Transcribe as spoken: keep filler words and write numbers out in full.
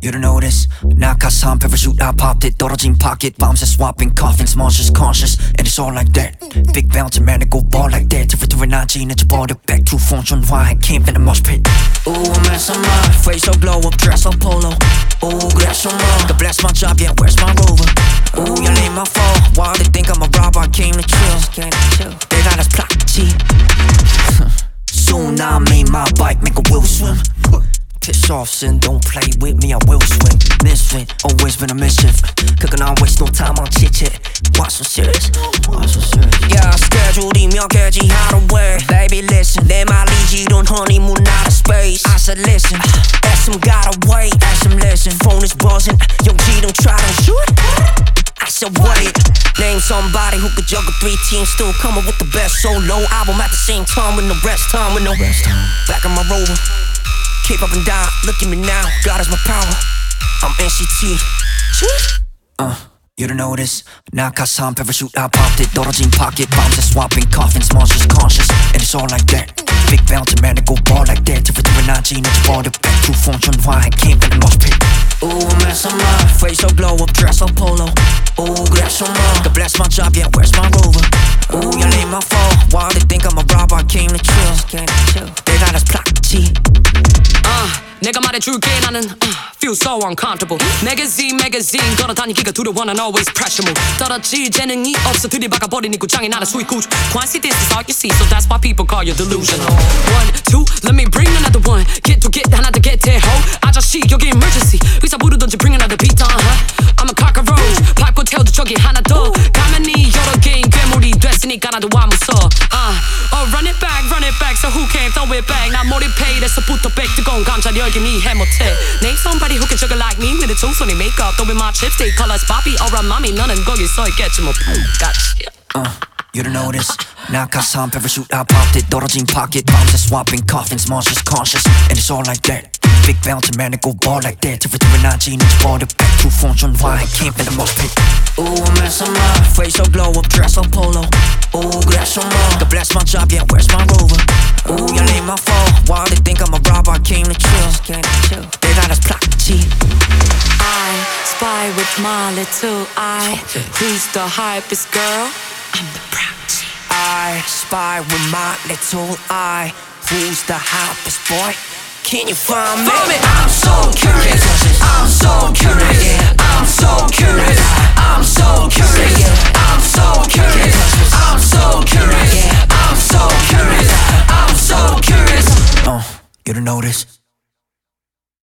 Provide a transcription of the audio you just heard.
You don't notice 낙하산 parachute I popped it 떨어진 pocket bombs and swapping coffins monsters conscious and it's all like that big bounce man it go ball like that territory 난 지나쳐버려 back to phone 전화해 camp in the mosh pit ooh I'm at some mind face so glow up dress so polo ooh 그래서 뭐 God bless my job yeah where's my rover ooh 열린 my phone why they think I'm a robber I came to chill 내가 다시 플락지 soon I made my bike make a wheel swim Piss off, son, don't play with me, I will swing Misfit, always been a mischief Cooking on waste no time on chit-chat Why so serious? Why so serious? Yeah, schedule 몇 개지 하루에 Baby listen, 내 말이 지른 honeymoon out of space I said listen, ask him gotta wait Ask him listen, phone is buzzing 용기 don't try to shoot I said wait Name somebody who could juggle three teams Still coming with the best solo album At the same time with no rest time With no rest time Back on my rover Keep up and down, look at me now, God is my power I'm N C T Uh, you don't notice 낙하산 parachute I popped it 떨어진 pocket bombs and swapping coffins monsters conscious and it's all like that big bounce man it go ball like that territory 난 지나쳐버려 back to phone 전화해 camp in the mosh pit ooh I'm at some mind face so glow up dress so polo ooh 그래서 뭐 God bless my job yeah where's my rover ooh 열린 my phone why they think I'm a robber I came to chill 내가 다시 플락지 Uh, 내가 말해줄게 나는 uh, feel so uncomfortable magazine magazine 걸어다니기가 두려워 난 always pressure move 떨어질 재능이 없어 들이박아버린 이 구장이 나는 수익 구조 Quincy this is all you see so that's why people call you delusional One, two, let me bring another one Get to get 하나 더 get it ho 아저씨 여기 emergency 의사 부르던지 bring another beat uh-huh I'm a cockroach 밟고 태워도 저기 하나 더 가만히 여러 개인 괴물이 됐으니까 나도 안 무서워 uh, oh run it back run it back so who came throw it back 난 몰입해 이래서부터 백 뜨거운 감찰 열긴 이해 못해 Name somebody who can juggle like me with a two-sonny makeup Though with my chipstick colors Bobby or a mommy 너는 거기 서 있겠지 뭐 Gotcha uh, You don't notice 낙하산 parachute I popped it 떨어진 pocket bombs and swapping coffins monsters conscious and it's all like that big bounce man it go ball like that territory 난 지나쳐버려 back to phone 전화해 camp in the mosh pit ooh I'm at some mind face so glow up dress so polo ooh 그래서 뭐 God bless my job yeah where's my rover ooh 열린 my phone why they think I'm a robber I came to chill 내가 다시 플락지 I spy with my little eye Who's the hypest girl? I'm the proud G I spy with my little eye Who's the hottest boy? Can you find me? I'm so curious I'm so curious I'm so curious I'm so curious I'm so curious I'm so curious I'm so curious I'm so curious Uh, you don't notice